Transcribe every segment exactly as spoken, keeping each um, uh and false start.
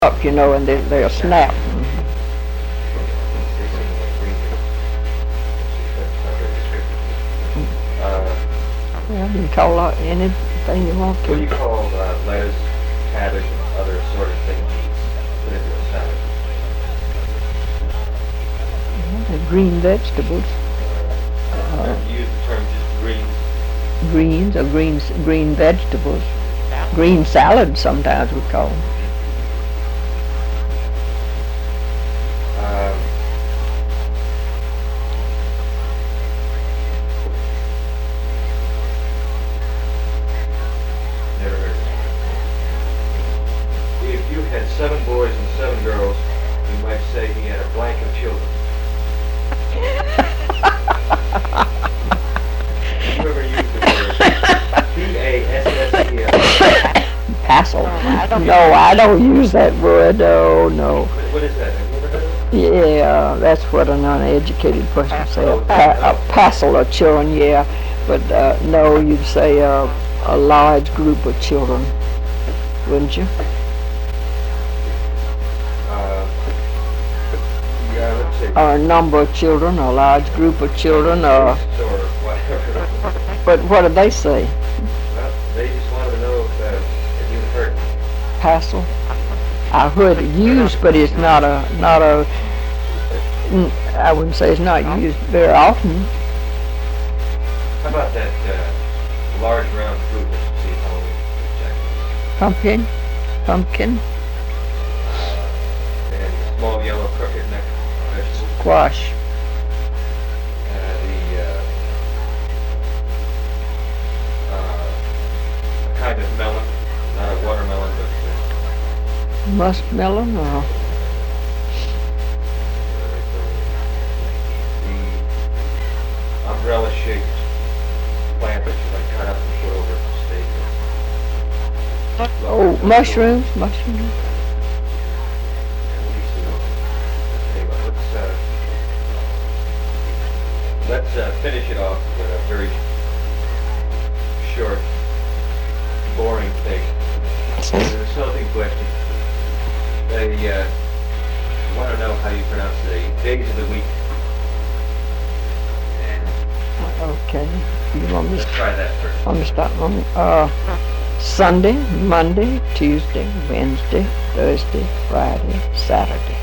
up, you know, and they, they'll snap. Yeah, you can call out anything you want What do you to. call uh, lettuce, cabbage, and other assorted things you put into a salad? The green vegetables, Uh, you use the term just greens. greens or greens, green vegetables, green salad sometimes we call them. Um, never heard of it. If you had seven boys and seven girls, you might say he had a blank of children. Have you ever used the word P A S S E L? Passel. No, I don't use that word. Oh no. What, what is that? Have you ever heard of it? Yeah, that's what an uneducated person say. A, pa- a passel of children. Yeah, but uh, no, you'd say uh, a large group of children, wouldn't you? Uh, yeah, let's see. Or a number of children, a large group of children, or Or whatever. but what do they say? Well, they just wanted to know if, uh, if you had heard it. Passel. I heard it used, but it's not a not a. mm, I wouldn't say it's not used very often. How about that uh, large round fruit that you see at Halloween? Jack? Pumpkin, pumpkin, Uh, and the small yellow crooked neck vegetable. squash, Uh, the uh, uh, a kind of melon, not a watermelon, but uh, muskmelon, or uh, the umbrella-shaped plant that you like cut up and put over a steak. oh, mushrooms, mushrooms. And we see. Okay, well, let's uh, let's uh, finish it off with a very short, boring thing. It's an insulting question. They uh, want to know how you pronounce the days of the week. And Okay, you want me let's to, try that first. want me to start on uh, Sunday, Monday, Tuesday, Wednesday, Thursday, Friday, Saturday.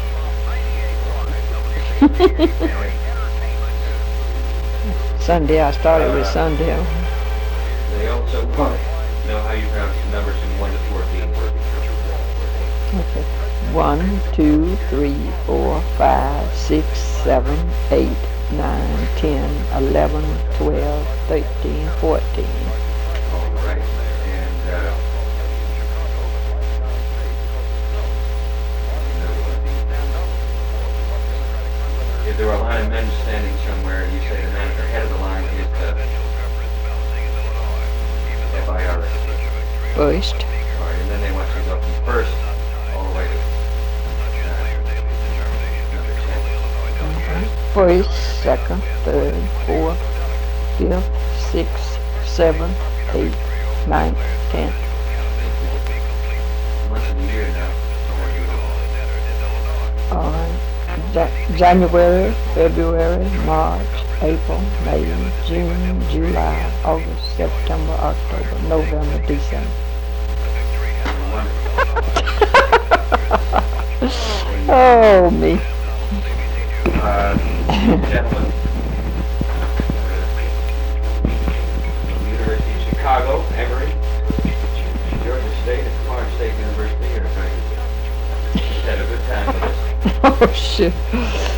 Sunday, I started with Sunday. They also want to know how you pronounce the numbers from one to fourteen. Okay. One, two, three, four, five, six, seven, eight, nine, ten, eleven, twelve, thirteen, fourteen. All right. And uh, if there were a line of men standing somewhere, you say the man at the head of the line is the F I R S. First, All right, and then they want you to go from first all the way to uh, number ten. first, second, third, fourth, fifth, sixth, seventh, eighth, ninth, tenth. Months of the year now. All right. Ja- January, February, March, April, May, June, July, August, September, October, November, December. Oh, me. Uh, gentlemen, uh, University of Chicago, Emory, Georgia State, and Florida State University are going to have a good time with us. Oh, shit.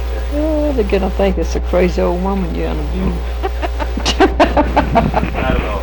Oh, they're gonna think it's a crazy old woman you're interviewing. Not at all.